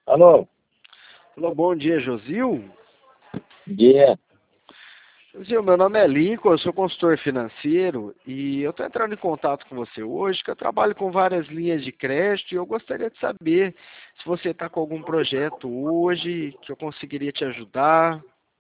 Alô, Alô, bom dia, Josil. dia. Josil, meu nome é Lincoln, eu sou consultor financeiro e eu estou entrando em contato com você hoje, que eu trabalho com várias linhas de crédito e eu gostaria de saber se você está com algum projeto hoje que eu conseguiria te ajudar.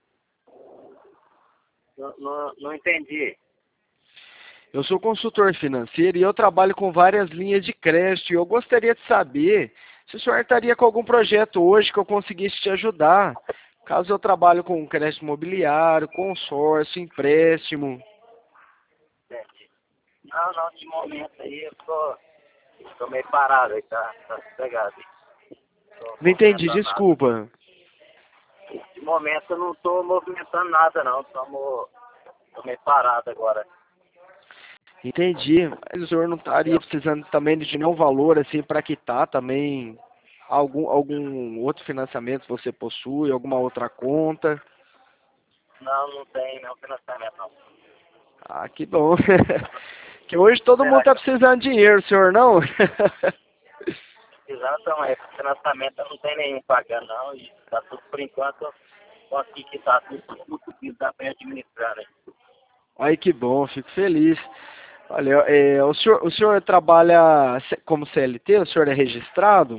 Não entendi. Eu sou consultor financeiro e eu trabalho com várias linhas de crédito e eu gostaria de saber se o senhor estaria com algum projeto hoje que eu conseguisse te ajudar. Caso eu trabalhe com crédito imobiliário, consórcio, empréstimo. Entendi. Não, de momento aí eu tô meio parado aí, tá sossegado aí. Tô Não entendi, movimentando nada. desculpa. De momento eu não tô movimentando nada não, tô meio parado agora. Entendi. Mas o senhor não estaria Entendeu? precisando também de nenhum valor assim para quitar também algum outro financiamento que você possui, alguma outra conta? Não tem nenhum financiamento não. Ah, que bom. Que hoje todo mundo Será está que precisando de dinheiro, senhor não? exatamente, financiamento eu não tem nenhum pagando não e tá tudo por enquanto, eu consegui quitar tudo que tá bem administrando aí. Ai, que bom, fico feliz. Olha, o senhor trabalha como CLT? O senhor é registrado?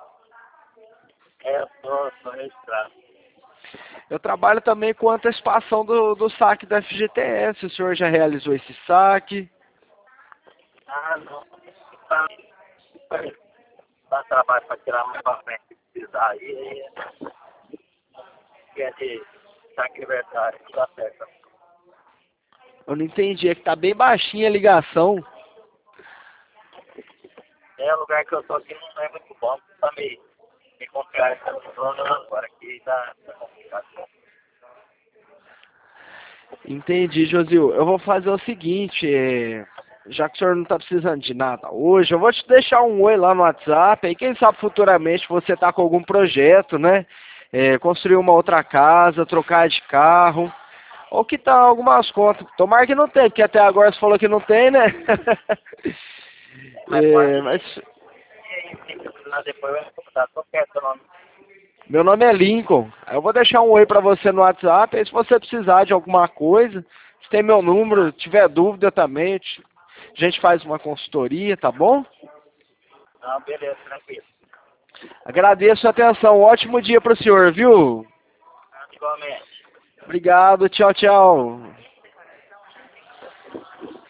É, eu tô registrado. Eu trabalho também com antecipação do saque da FGTS. O senhor já realizou esse saque? Não. Tá, dá trabalho para tirar mais pra frente se precisar aí, que é de saque aniversário, não dá certo. Eu não entendi, é que tá bem baixinha a ligação. É, o lugar que eu tô aqui não é muito bom, tá me confiar essa zona agora, aqui tá complicado. Entendi, Josil. Eu vou fazer o seguinte, já que o senhor não está precisando de nada hoje, eu vou te deixar um oi lá no WhatsApp, aí quem sabe futuramente você tá com algum projeto, né? Construir uma outra casa, trocar de carro, ou que tá algumas contas. Tomara que não tem, porque até agora você falou que não tem, né? Mas pode Mas ir aí, se precisar depois eu vou dar qualquer seu nome. meu nome é Lincoln. Eu vou deixar um oi pra você no WhatsApp, aí se você precisar de alguma coisa, você tem meu número, tiver dúvida também, a gente faz uma consultoria, tá bom? Não, beleza, tranquilo. Agradeço a atenção. Um ótimo dia pro senhor, viu? Igualmente. Obrigado, tchau, tchau.